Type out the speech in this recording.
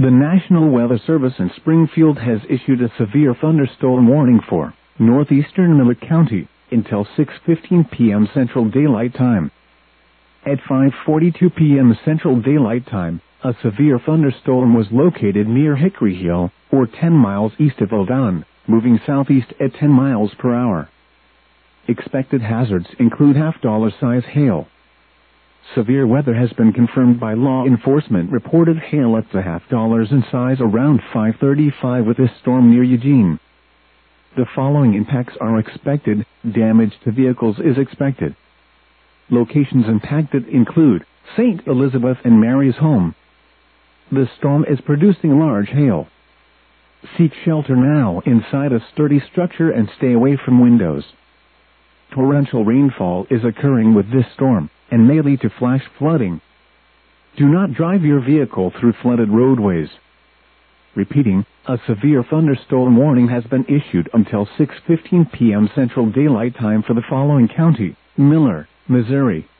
The National Weather Service in Springfield has issued a severe thunderstorm warning for northeastern Miller County until 6:15 p.m. Central Daylight Time. At 5:42 p.m. Central Daylight Time, a severe thunderstorm was located near Hickory Hill, or 10 miles east of Odon, moving southeast at 10 miles per hour. Expected hazards include half-dollar-size hail. Severe weather has been confirmed by law enforcement. Reported hail at the half-dollars in size around 5:35 with this storm near Eugene. The following impacts are expected. Damage to vehicles is expected. Locations impacted include St. Elizabeth and Mary's Home. The storm is producing large hail. Seek shelter now inside a sturdy structure and stay away from windows. Torrential rainfall is occurring with this storm and may lead to flash flooding. Do not drive your vehicle through flooded roadways. Repeating, a severe thunderstorm warning has been issued until 6:15 p.m. Central Daylight Time for the following county: Miller, Missouri,